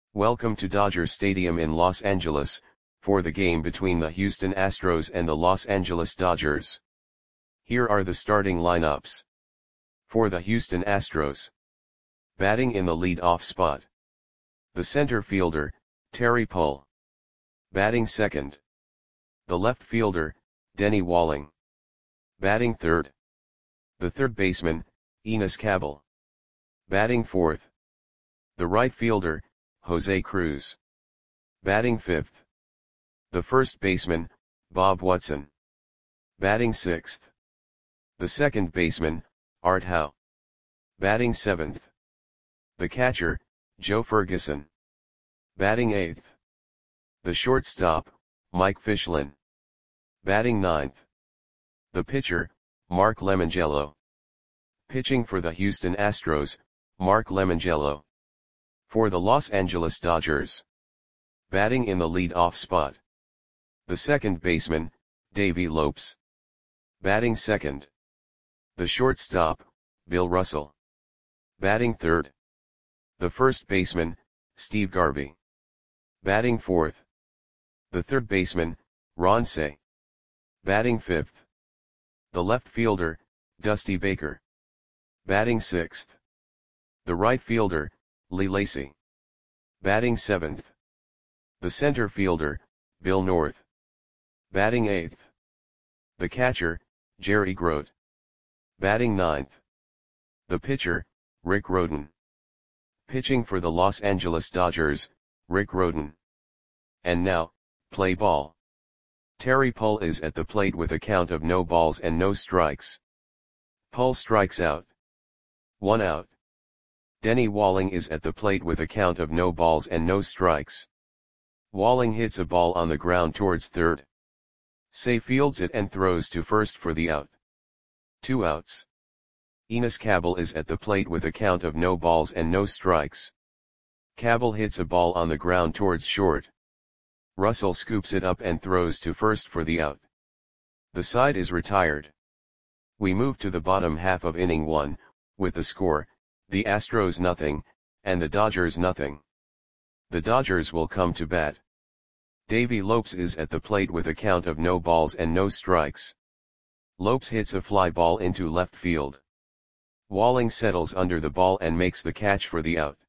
Welcome to Dodger Stadium in Los Angeles, for the game between the Houston Astros and the Los Angeles Dodgers. Here are the starting lineups. For the Houston Astros. Batting in the lead-off spot. The center fielder, Terry Pull. Batting second. The left fielder, Denny Walling. Batting third. The third baseman, Enos Cabell. Batting fourth. The right fielder, Jose Cruz. Batting fifth. The first baseman, Bob Watson. Batting sixth. The second baseman, Art Howe. Batting seventh. The catcher, Joe Ferguson. Batting eighth. The shortstop, Mike Fischlin. Batting ninth. The pitcher, Mark Lemongello. Pitching for the Houston Astros, Mark Lemongello. For the Los Angeles Dodgers. Batting in the lead-off spot. The second baseman, Davey Lopes. Batting second. The shortstop, Bill Russell. Batting third. The first baseman, Steve Garvey. Batting fourth. The third baseman, Ron Cey. Batting fifth. The left fielder, Dusty Baker. Batting sixth. The right fielder, Lee Lacy. Batting seventh. The center fielder, Bill North. Batting eighth. The catcher, Jerry Grote. Batting ninth. The pitcher, Rick Rhoden. Pitching for the Los Angeles Dodgers, Rick Rhoden. And now, play ball. Terry Pull is at the plate with a count of no balls and no strikes. Pull strikes out. 1 out. Denny Walling is at the plate with a count of no balls and no strikes. Walling hits a ball on the ground towards third. Cey fields it and throws to first for the out. 2 outs. Enos Cabell is at the plate with a count of no balls and no strikes. Cabell hits a ball on the ground towards short. Russell scoops it up and throws to first for the out. The side is retired. We move to the bottom half of inning 1, with the score, the Astros nothing, and the Dodgers nothing. The Dodgers will come to bat. Davey Lopes is at the plate with a count of no balls and no strikes. Lopes hits a fly ball into left field. Walling settles under the ball and makes the catch for the out.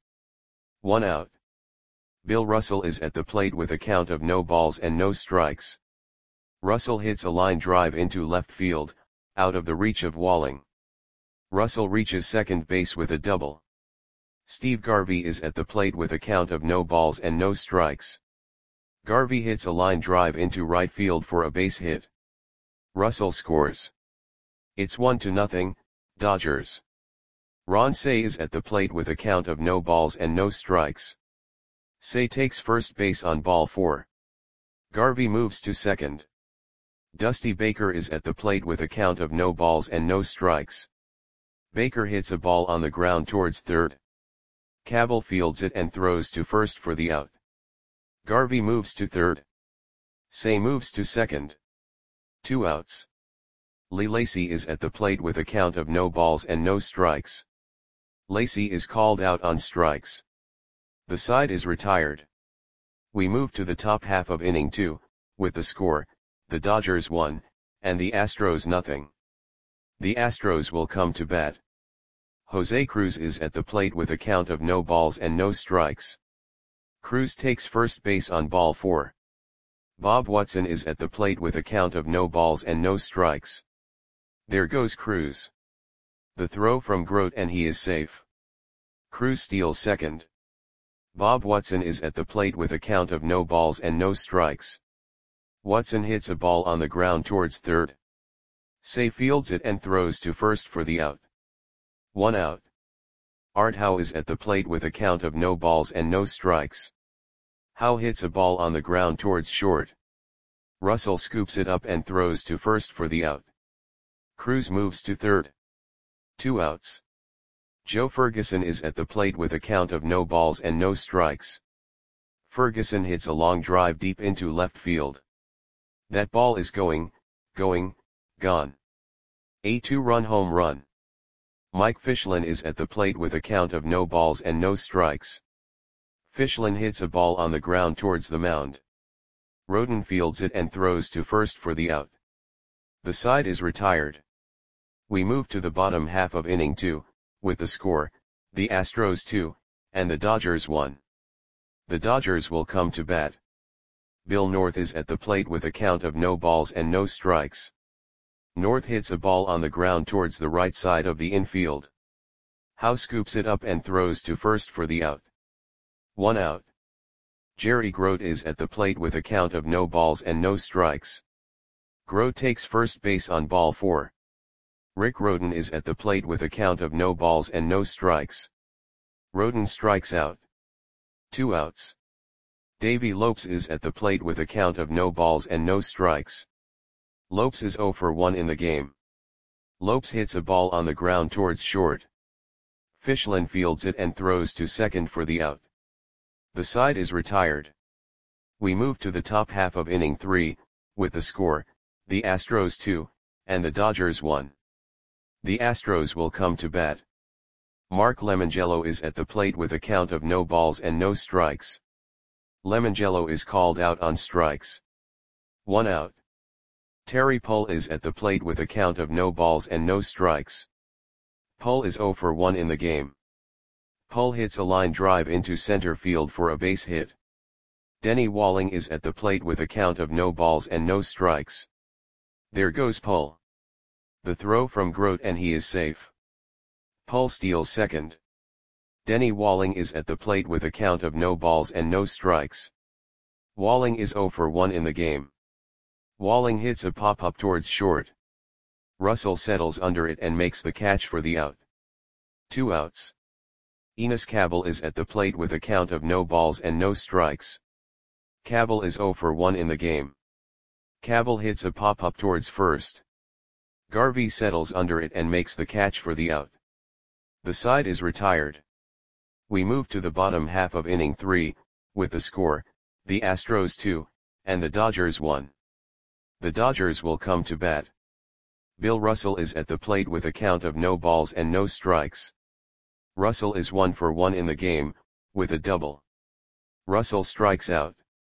1 out. Bill Russell is at the plate with a count of no balls and no strikes. Russell hits a line drive into left field, out of the reach of Walling. Russell reaches second base with a double. Steve Garvey is at the plate with a count of no balls and no strikes. Garvey hits a line drive into right field for a base hit. Russell scores. It's 1-0, Dodgers. Ron Cey is at the plate with a count of no balls and no strikes. Cey takes first base on ball 4. Garvey moves to second. Dusty Baker is at the plate with a count of no balls and no strikes. Baker hits a ball on the ground towards third. Cabell fields it and throws to first for the out. Garvey moves to third. Cey moves to second. 2 outs. Lee Lacy is at the plate with a count of no balls and no strikes. Lacy is called out on strikes. The side is retired. We move to the top half of inning 2, with the score, the Dodgers 1, and the Astros nothing. The Astros will come to bat. Jose Cruz is at the plate with a count of no balls and no strikes. Cruz takes first base on ball 4. Bob Watson is at the plate with a count of no balls and no strikes. There goes Cruz. The throw from Grote and he is safe. Cruz steals second. Bob Watson is at the plate with a count of no balls and no strikes. Watson hits a ball on the ground towards third. Cey fields it and throws to first for the out. 1 out. Art Howe is at the plate with a count of no balls and no strikes. Howe hits a ball on the ground towards short. Russell scoops it up and throws to first for the out. Cruz moves to third. 2 outs. Joe Ferguson is at the plate with a count of no balls and no strikes. Ferguson hits a long drive deep into left field. That ball is gone. A 2-run home run. Mike Fischlin is at the plate with a count of no balls and no strikes. Fichlin hits a ball on the ground towards the mound. Roden fields it and throws to first for the out. The side is retired. We move to the bottom half of inning 2, with the score, the Astros 2, and the Dodgers 1. The Dodgers will come to bat. Bill North is at the plate with a count of no balls and no strikes. North hits a ball on the ground towards the right side of the infield. Howe scoops it up and throws to first for the out. 1 out. Jerry Grote is at the plate with a count of no balls and no strikes. Grote takes first base on ball 4. Rick Roden is at the plate with a count of no balls and no strikes. Roden strikes out. 2 outs. Davey Lopes is at the plate with a count of no balls and no strikes. Lopes is 0 for 1 in the game. Lopes hits a ball on the ground towards short. Fichlin fields it and throws to second for the out. The side is retired. We move to the top half of inning 3, with the score, the Astros 2, and the Dodgers 1. The Astros will come to bat. Mark Lemongello is at the plate with a count of no balls and no strikes. Lemongello is called out on strikes. 1 out. Terry Pull is at the plate with a count of no balls and no strikes. Pull is 0 for 1 in the game. Pull hits a line drive into center field for a base hit. Denny Walling is at the plate with a count of no balls and no strikes. There goes Pull. The throw from Grote and he is safe. Pull steals second. Denny Walling is at the plate with a count of no balls and no strikes. Walling is 0 for 1 in the game. Walling hits a pop-up towards short. Russell settles under it and makes the catch for the out. 2 outs. Enos Cabell is at the plate with a count of no balls and no strikes. Cabell is 0 for 1 in the game. Cabell hits a pop-up towards first. Garvey settles under it and makes the catch for the out. The side is retired. We move to the bottom half of inning 3, with the score, the Astros 2, and the Dodgers 1. The Dodgers will come to bat. Bill Russell is at the plate with a count of no balls and no strikes. Russell is 1 for 1 in the game, with a double. Russell strikes out.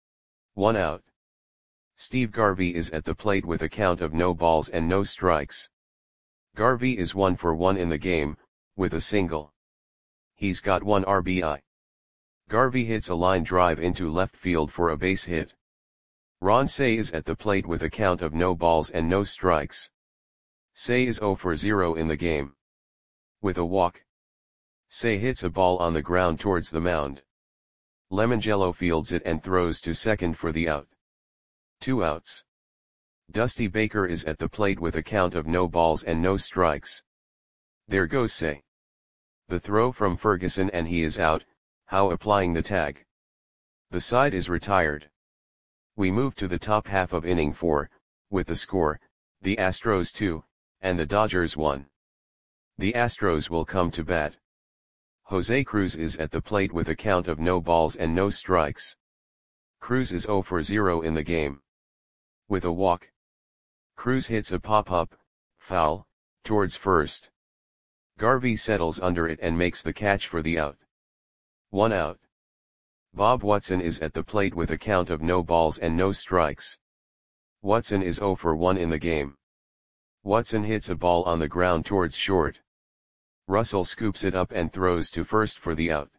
1 out. Steve Garvey is at the plate with a count of no balls and no strikes. Garvey is 1 for 1 in the game, with a single. He's got 1 RBI. Garvey hits a line drive into left field for a base hit. Ron Cey is at the plate with a count of no balls and no strikes. Cey is 0 for 0 in the game. With a walk. Cey hits a ball on the ground towards the mound. Lemongello fields it and throws to second for the out. 2 outs. Dusty Baker is at the plate with a count of no balls and no strikes. There goes Cey. The throw from Ferguson and he is out, Howe applying the tag. The side is retired. We move to the top half of inning 4, with the score, the Astros 2, and the Dodgers 1. The Astros will come to bat. Jose Cruz is at the plate with a count of no balls and no strikes. Cruz is 0 for 0 in the game. With a walk. Cruz hits a pop-up, foul, towards first. Garvey settles under it and makes the catch for the out. 1 out. Bob Watson is at the plate with a count of no balls and no strikes. Watson is 0 for 1 in the game. Watson hits a ball on the ground towards short. Russell scoops it up and throws to first for the out.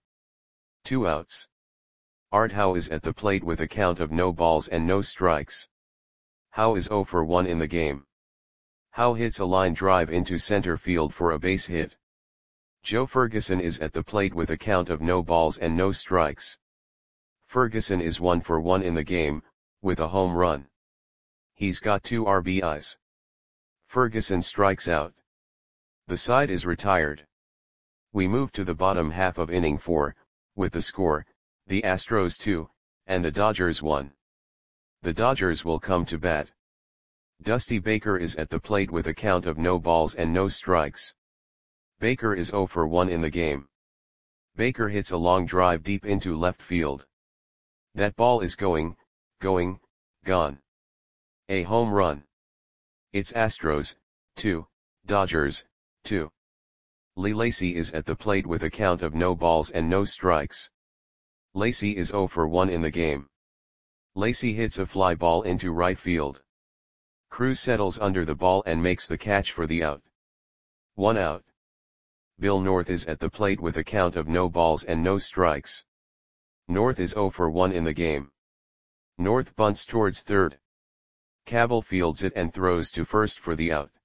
2 outs. Art Howe is at the plate with a count of no balls and no strikes. Howe is 0 for 1 in the game. Howe hits a line drive into center field for a base hit. Joe Ferguson is at the plate with a count of no balls and no strikes. Ferguson is 1 for 1 in the game, with a home run. He's got 2 RBIs. Ferguson strikes out. The side is retired. We move to the bottom half of inning 4, with the score, the Astros 2, and the Dodgers 1. The Dodgers will come to bat. Dusty Baker is at the plate with a count of no balls and no strikes. Baker is 0 for 1 in the game. Baker hits a long drive deep into left field. That ball is gone. A home run. It's Astros, 2, Dodgers, 2. Lee Lacy is at the plate with a count of no balls and no strikes. Lacy is 0 for 1 in the game. Lacy hits a fly ball into right field. Cruz settles under the ball and makes the catch for the out. 1 out. Bill North is at the plate with a count of no balls and no strikes. North is 0 for 1 in the game. North bunts towards third. Cabell fields it and throws to first for the out.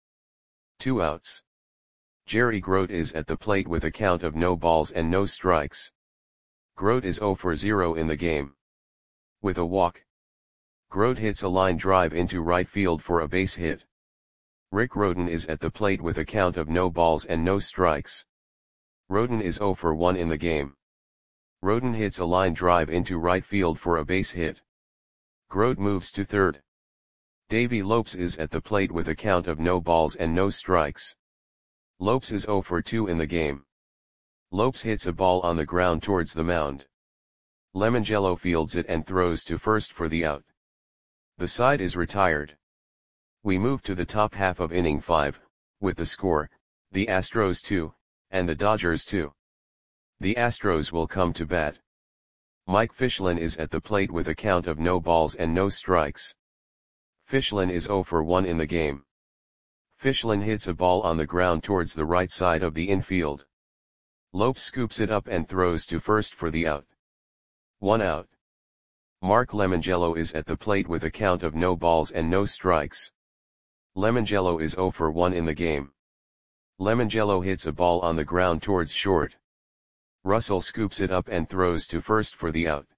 2 outs. Jerry Grote is at the plate with a count of no balls and no strikes. Grote is 0 for 0 in the game. With a walk, Grote hits a line drive into right field for a base hit. Rick Rhoden is at the plate with a count of no balls and no strikes. Rhoden is 0 for 1 in the game. Rhoden hits a line drive into right field for a base hit. Grote moves to third. Davey Lopes is at the plate with a count of no balls and no strikes. Lopes is 0 for 2 in the game. Lopes hits a ball on the ground towards the mound. Lemongello fields it and throws to first for the out. The side is retired. We move to the top half of inning 5, with the score, the Astros 2, and the Dodgers 2. The Astros will come to bat. Mike Fichlin is at the plate with a count of no balls and no strikes. Fichlin is 0 for 1 in the game. Fichlin hits a ball on the ground towards the right side of the infield. Lopes scoops it up and throws to first for the out. 1 out. Mark Lemongello is at the plate with a count of no balls and no strikes. Lemongello is 0 for 1 in the game. Lemongello hits a ball on the ground towards short. Russell scoops it up and throws to first for the out.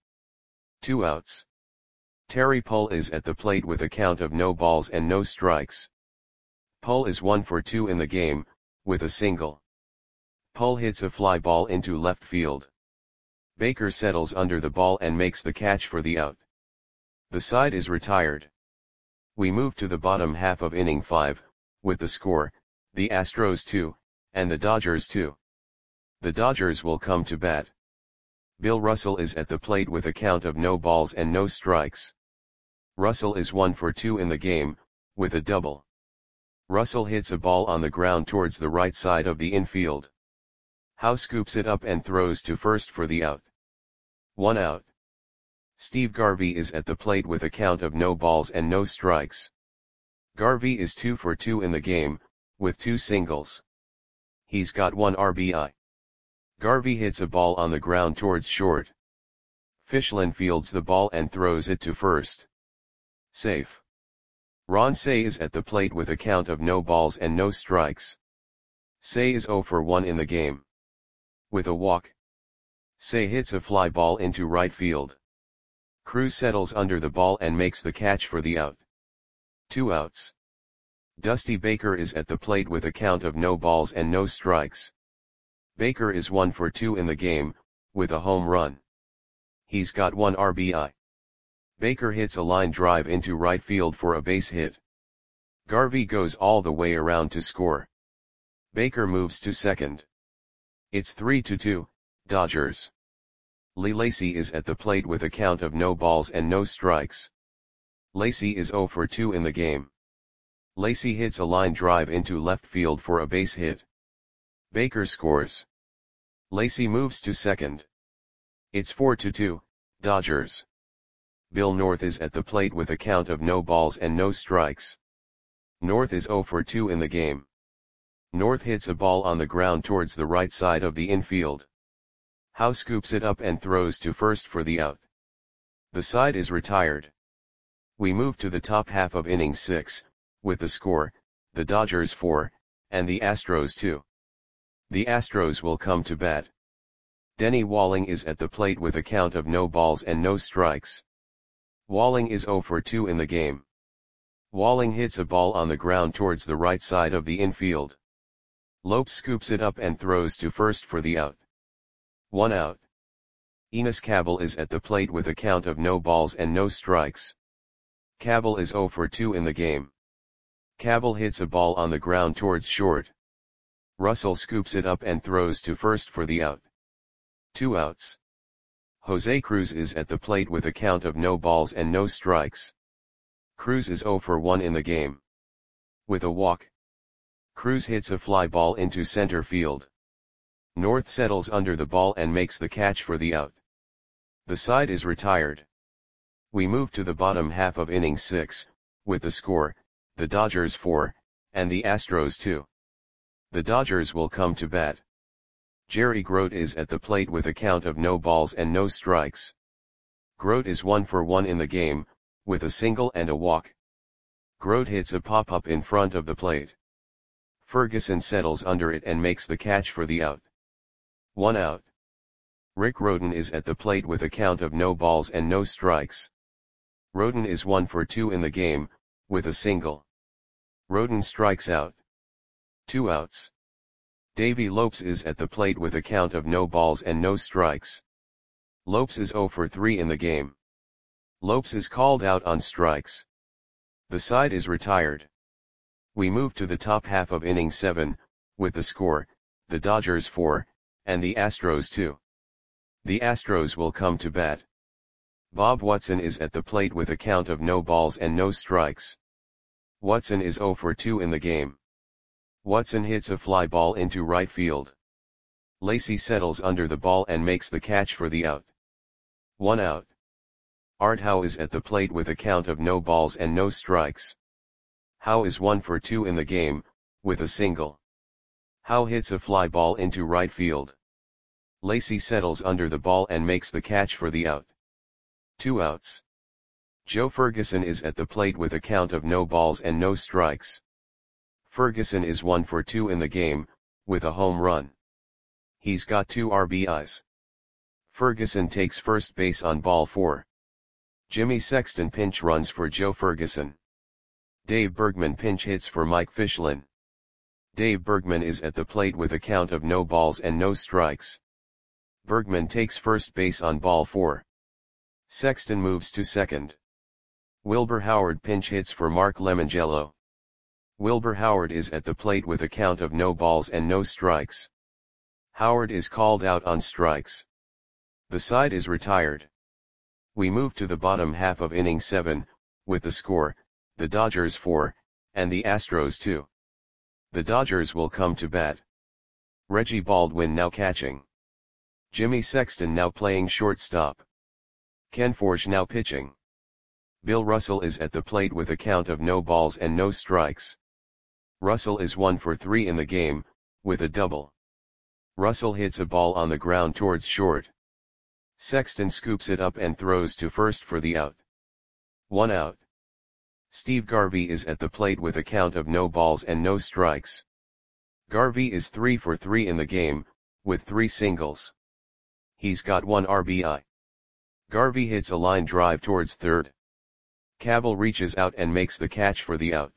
2 outs. Terry Pull is at the plate with a count of no balls and no strikes. Pull is 1 for 2 in the game, with a single. Pull hits a fly ball into left field. Baker settles under the ball and makes the catch for the out. The side is retired. We move to the bottom half of inning 5, with the score, the Astros 2, and the Dodgers 2. The Dodgers will come to bat. Bill Russell is at the plate with a count of no balls and no strikes. Russell is 1 for 2 in the game, with a double. Russell hits a ball on the ground towards the right side of the infield. Howe scoops it up and throws to first for the out. 1 out. Steve Garvey is at the plate with a count of no balls and no strikes. Garvey is 2 for 2 in the game, with 2 singles. He's got 1 RBI. Garvey hits a ball on the ground towards short. Fichlin fields the ball and throws it to first. Safe. Ron Cey is at the plate with a count of no balls and no strikes. Cey is 0 for 1 in the game. With a walk, Cey hits a fly ball into right field. Cruz settles under the ball and makes the catch for the out. 2 outs. Dusty Baker is at the plate with a count of no balls and no strikes. Baker is 1 for 2 in the game, with a home run. He's got 1 RBI. Baker hits a line drive into right field for a base hit. Garvey goes all the way around to score. Baker moves to second. It's 3-2, Dodgers. Lee Lacy is at the plate with a count of no balls and no strikes. Lacy is 0 for 2 in the game. Lacy hits a line drive into left field for a base hit. Baker scores. Lacy moves to second. It's 4-2, Dodgers. Bill North is at the plate with a count of no balls and no strikes. North is 0 for 2 in the game. North hits a ball on the ground towards the right side of the infield. Howe scoops it up and throws to first for the out. The side is retired. We move to the top half of inning 6, with the score, the Dodgers 4, and the Astros 2. The Astros will come to bat. Denny Walling is at the plate with a count of no balls and no strikes. Walling is 0 for 2 in the game. Walling hits a ball on the ground towards the right side of the infield. Lopes scoops it up and throws to first for the out. 1 out. Enos Cabell is at the plate with a count of no balls and no strikes. Cabell is 0 for 2 in the game. Cabell hits a ball on the ground towards short. Russell scoops it up and throws to first for the out. 2 outs. Jose Cruz is at the plate with a count of no balls and no strikes. Cruz is 0 for 1 in the game. With a walk, Cruz hits a fly ball into center field. North settles under the ball and makes the catch for the out. The side is retired. We move to the bottom half of inning 6, with the score, the Dodgers 4, and the Astros 2. The Dodgers will come to bat. Jerry Grote is at the plate with a count of no balls and no strikes. Grote is 1 for 1 in the game, with a single and a walk. Grote hits a pop-up in front of the plate. Ferguson settles under it and makes the catch for the out. 1 out. Rick Rhoden is at the plate with a count of no balls and no strikes. Rhoden is 1 for 2 in the game, with a single. Rhoden strikes out. 2 outs. Davey Lopes is at the plate with a count of no balls and no strikes. Lopes is 0 for 3 in the game. Lopes is called out on strikes. The side is retired. We move to the top half of inning 7, with the score, the Dodgers 4, and the Astros 2. The Astros will come to bat. Bob Watson is at the plate with a count of no balls and no strikes. Watson is 0 for 2 in the game. Watson hits a fly ball into right field. Lacy settles under the ball and makes the catch for the out. 1 out. Art Howe is at the plate with a count of no balls and no strikes. Howe is 1 for 2 in the game, with a single. Howe hits a fly ball into right field. Lacy settles under the ball and makes the catch for the out. 2 outs. Joe Ferguson is at the plate with a count of no balls and no strikes. Ferguson is 1 for 2 in the game, with a home run. He's got 2 RBIs. Ferguson takes first base on ball 4. Jimmy Sexton pinch runs for Joe Ferguson. Dave Bergman pinch hits for Mike Fischlin. Dave Bergman is at the plate with a count of no balls and no strikes. Bergman takes first base on ball 4. Sexton moves to second. Wilbur Howard pinch hits for Mark Lemongello. Wilbur Howard is at the plate with a count of no balls and no strikes. Howard is called out on strikes. The side is retired. We move to the bottom half of inning 7, with the score, the Dodgers 4, and the Astros 2. The Dodgers will come to bat. Reggie Baldwin now catching. Jimmy Sexton now playing shortstop. Ken Forsch now pitching. Bill Russell is at the plate with a count of no balls and no strikes. Russell is 1 for 3 in the game, with a double. Russell hits a ball on the ground towards short. Sexton scoops it up and throws to first for the out. 1 out. Steve Garvey is at the plate with a count of no balls and no strikes. Garvey is 3 for 3 in the game, with 3 singles. He's got 1 RBI. Garvey hits a line drive towards third. Cabell reaches out and makes the catch for the out.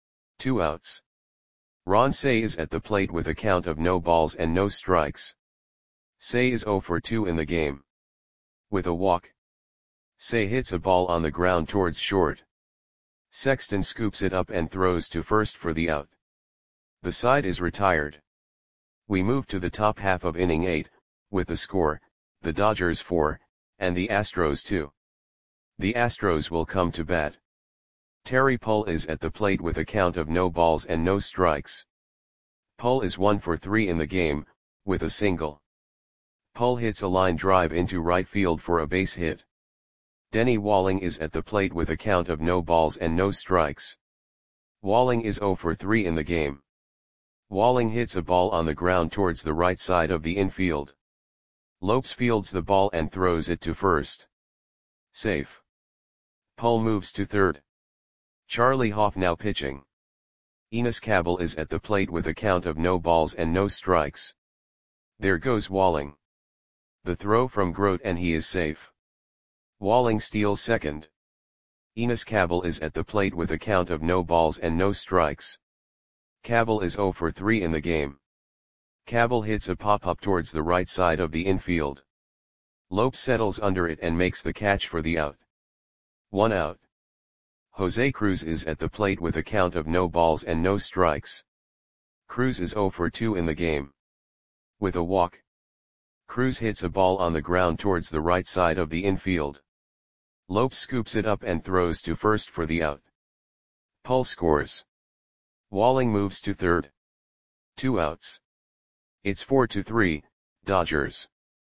2 outs. Ron Cey is at the plate with a count of no balls and no strikes. Cey is 0 for 2 in the game. With a walk. Cey hits a ball on the ground towards short. Sexton scoops it up and throws to first for the out. The side is retired. We move to the top half of inning 8, with the score, the Dodgers 4, and the Astros 2. The Astros will come to bat. Terry Pull is at the plate with a count of no balls and no strikes. Pull is 1 for 3 in the game, with a single. Pull hits a line drive into right field for a base hit. Denny Walling is at the plate with a count of no balls and no strikes. Walling is 0 for 3 in the game. Walling hits a ball on the ground towards the right side of the infield. Lopes fields the ball and throws it to first. Safe. Pull moves to third. Charlie Hoff now pitching. Enos Cabell is at the plate with a count of no balls and no strikes. There goes Walling. The throw from Grote and he is safe. Walling steals second. Enos Cabell is at the plate with a count of no balls and no strikes. Cabell is 0 for 3 in the game. Cabell hits a pop-up towards the right side of the infield. Lopes settles under it and makes the catch for the out. 1 out. Jose Cruz is at the plate with a count of no balls and no strikes. Cruz is 0 for 2 in the game. With a walk. Cruz hits a ball on the ground towards the right side of the infield. Lopes scoops it up and throws to first for the out. Pull scores. Walling moves to third. 2 outs. It's 4-3, Dodgers.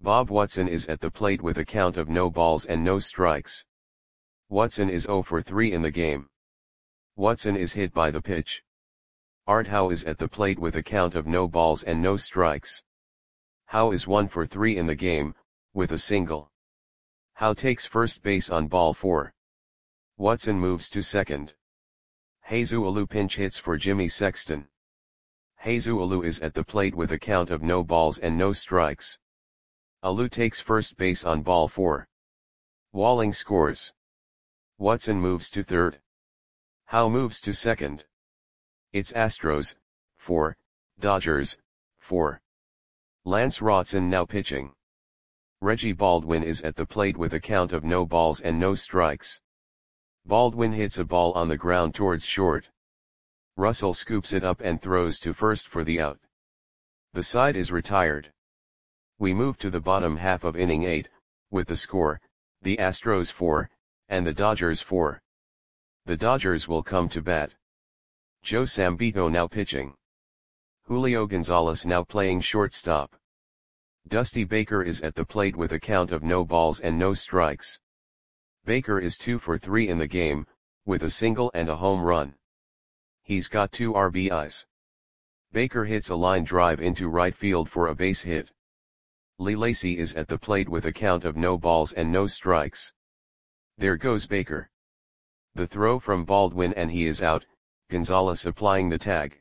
Bob Watson is at the plate with a count of no balls and no strikes. Watson is 0 for 3 in the game. Watson is hit by the pitch. Art Howe is at the plate with a count of no balls and no strikes. Howe is 1 for 3 in the game, with a single. Howe takes first base on ball 4. Watson moves to second. Jesus Alou pinch hits for Jimmy Sexton. Jesus Alou is at the plate with a count of no balls and no strikes. Alou takes first base on ball 4. Walling scores. Watson moves to third. Howe moves to second. It's Astros, 4, Dodgers, 4. Lance Rawson now pitching. Reggie Baldwin is at the plate with a count of no balls and no strikes. Baldwin hits a ball on the ground towards short. Russell scoops it up and throws to first for the out. The side is retired. We move to the bottom half of inning 8, with the score, the Astros 4, and the Dodgers 4. The Dodgers will come to bat. Joe Sambito now pitching. Julio Gonzalez now playing shortstop. Dusty Baker is at the plate with a count of no balls and no strikes. Baker is 2 for 3 in the game, with a single and a home run. He's got 2 RBIs. Baker hits a line drive into right field for a base hit. Lee Lacy is at the plate with a count of no balls and no strikes. There goes Baker. The throw from Baldwin and he is out, Gonzalez applying the tag.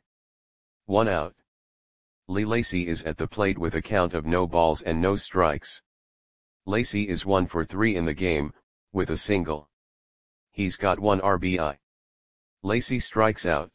1 out. Lee Lacy is at the plate with a count of no balls and no strikes. Lacy is 1 for 3 in the game, with a single. He's got 1 RBI. Lacy strikes out.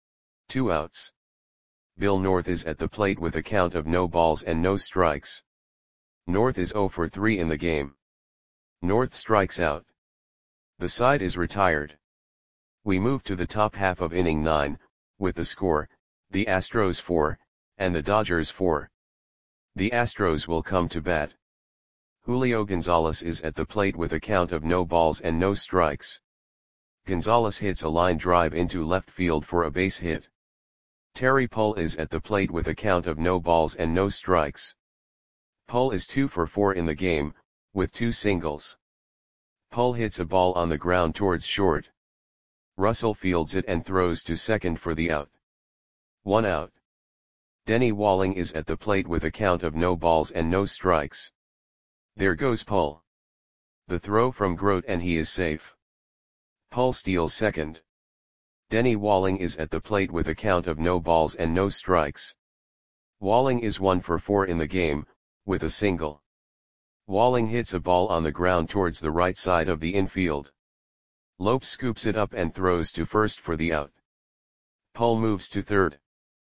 2 outs. Bill North is at the plate with a count of no balls and no strikes. North is 0 for 3 in the game. North strikes out. The side is retired. We move to the top half of inning 9, with the score, the Astros 4, and the Dodgers 4. The Astros will come to bat. Julio Gonzalez is at the plate with a count of no balls and no strikes. Gonzalez hits a line drive into left field for a base hit. Terry Pull is at the plate with a count of no balls and no strikes. Pull is 2 for 4 in the game, with 2 singles. Pull hits a ball on the ground towards short. Russell fields it and throws to second for the out. 1 out. Denny Walling is at the plate with a count of no balls and no strikes. There goes Pull. The throw from Grote and he is safe. Pull steals second. Denny Walling is at the plate with a count of no balls and no strikes. Walling is 1 for 4 in the game, with a single. Walling hits a ball on the ground towards the right side of the infield. Lopes scoops it up and throws to first for the out. Pull moves to third.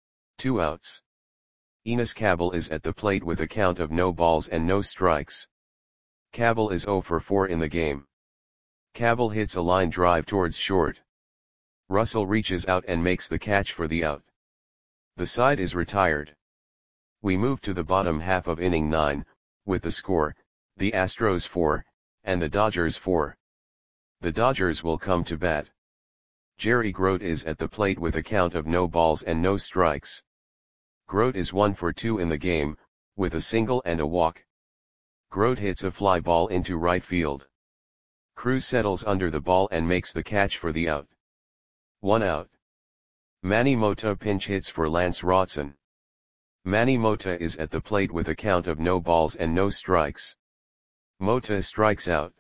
2 outs. Enos Cabell is at the plate with a count of no balls and no strikes. Cabell is 0 for 4 in the game. Cabell hits a line drive towards short. Russell reaches out and makes the catch for the out. The side is retired. We move to the bottom half of inning 9, with the score, the Astros 4, and the Dodgers 4. The Dodgers will come to bat. Jerry Grote is at the plate with a count of no balls and no strikes. Grote is 1 for 2 in the game, with a single and a walk. Grote hits a fly ball into right field. Cruz settles under the ball and makes the catch for the out. 1 out. Manny Mota pinch hits for Lance Rawson. Manny Mota is at the plate with a count of no balls and no strikes. Mota strikes out.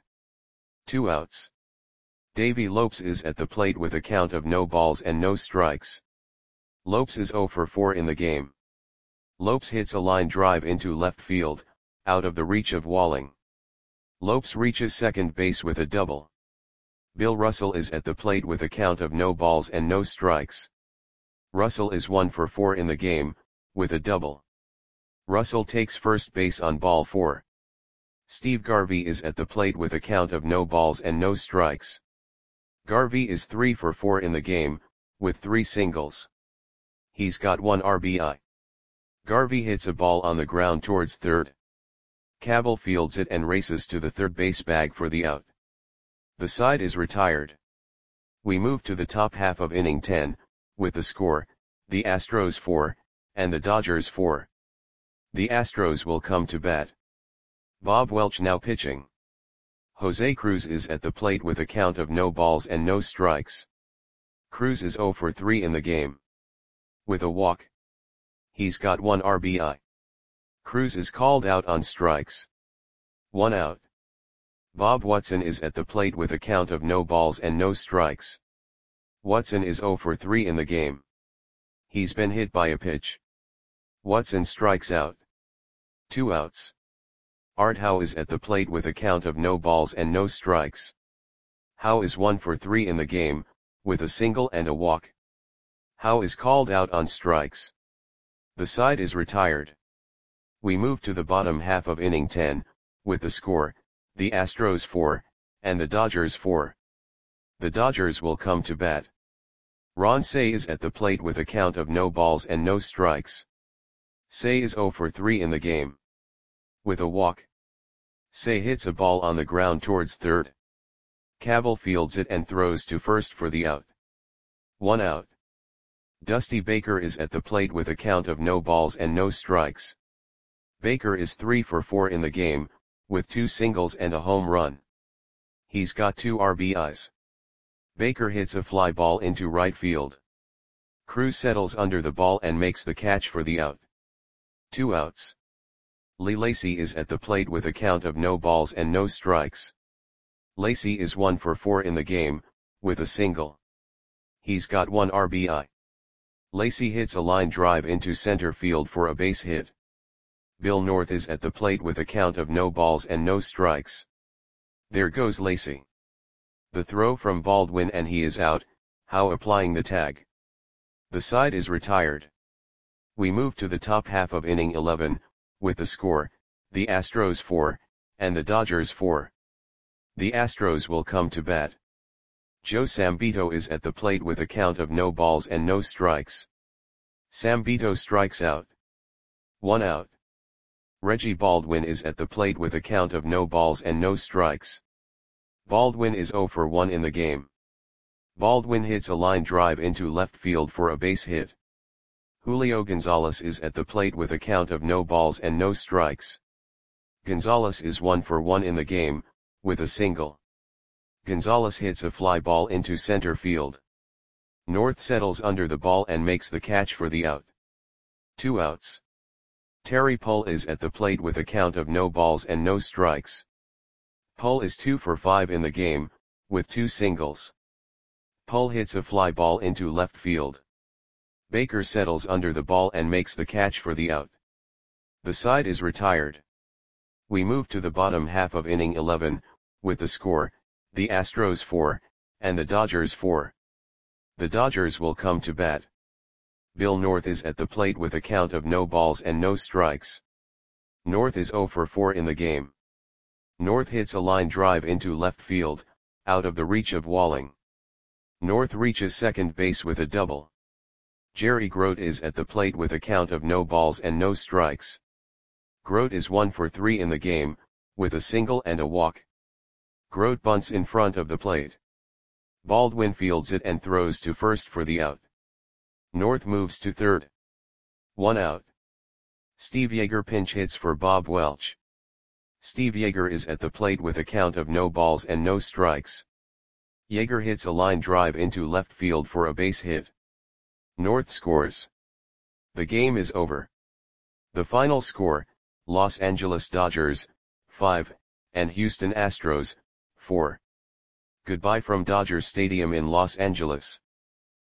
2 outs. Davey Lopes is at the plate with a count of no balls and no strikes. Lopes is 0 for 4 in the game. Lopes hits a line drive into left field, out of the reach of Walling. Lopes reaches second base with a double. Bill Russell is at the plate with a count of no balls and no strikes. Russell is 1 for 4 in the game, with a double. Russell takes first base on ball 4. Steve Garvey is at the plate with a count of no balls and no strikes. Garvey is 3 for 4 in the game, with 3 singles. He's got 1 RBI. Garvey hits a ball on the ground towards third. Cabell fields it and races to the third base bag for the out. The side is retired. We move to the top half of inning 10, with the score, the Astros 4, and the Dodgers 4. The Astros will come to bat. Bob Welch now pitching. Jose Cruz is at the plate with a count of no balls and no strikes. Cruz is 0 for 3 in the game. With a walk. He's got 1 RBI. Cruz is called out on strikes. 1 out. Bob Watson is at the plate with a count of no balls and no strikes. Watson is 0 for 3 in the game. He's been hit by a pitch. Watson strikes out. 2 outs. Art Howe is at the plate with a count of no balls and no strikes. Howe is 1 for 3 in the game, with a single and a walk. Howe is called out on strikes. The side is retired. We move to the bottom half of inning 10, with the score, the Astros 4, and the Dodgers 4. The Dodgers will come to bat. Ron Cey is at the plate with a count of no balls and no strikes. Cey is 0 for 3 in the game. With a walk. Cey hits a ball on the ground towards third. Cabell fields it and throws to first for the out. 1 out. Dusty Baker is at the plate with a count of no balls and no strikes. Baker is 3 for 4 in the game, with 2 singles and a home run. He's got 2 RBIs. Baker hits a fly ball into right field. Cruz settles under the ball and makes the catch for the out. 2 outs. Lee Lacy is at the plate with a count of no balls and no strikes. Lacy is 1 for 4 in the game, with a single. He's got 1 RBI. Lacy hits a line drive into center field for a base hit. Bill North is at the plate with a count of no balls and no strikes. There goes Lacy. The throw from Baldwin and he is out, Howe applying the tag. The side is retired. We move to the top half of inning 11, with the score, the Astros 4, and the Dodgers 4. The Astros will come to bat. Joe Sambito is at the plate with a count of no balls and no strikes. Sambito strikes out. 1 out. Reggie Baldwin is at the plate with a count of no balls and no strikes. Baldwin is 0 for 1 in the game. Baldwin hits a line drive into left field for a base hit. Julio Gonzalez is at the plate with a count of no balls and no strikes. Gonzalez is 1 for 1 in the game, with a single. Gonzalez hits a fly ball into center field. North settles under the ball and makes the catch for the out. 2 outs. Terry Pull is at the plate with a count of no balls and no strikes. Pull is 2 for 5 in the game, with 2 singles. Pull hits a fly ball into left field. Baker settles under the ball and makes the catch for the out. The side is retired. We move to the bottom half of inning 11, with the score, the Astros 4, and the Dodgers 4. The Dodgers will come to bat. Bill North is at the plate with a count of no balls and no strikes. North is 0 for 4 in the game. North hits a line drive into left field, out of the reach of Walling. North reaches second base with a double. Jerry Grote is at the plate with a count of no balls and no strikes. Grote is 1 for 3 in the game, with a single and a walk. Grote bunts in front of the plate. Baldwin fields it and throws to first for the out. North moves to third. 1 out. Steve Yeager pinch hits for Bob Welch. Steve Yeager is at the plate with a count of no balls and no strikes. Yeager hits a line drive into left field for a base hit. North scores. The game is over. The final score, Los Angeles Dodgers, 5, and Houston Astros, 4. Goodbye from Dodger Stadium in Los Angeles.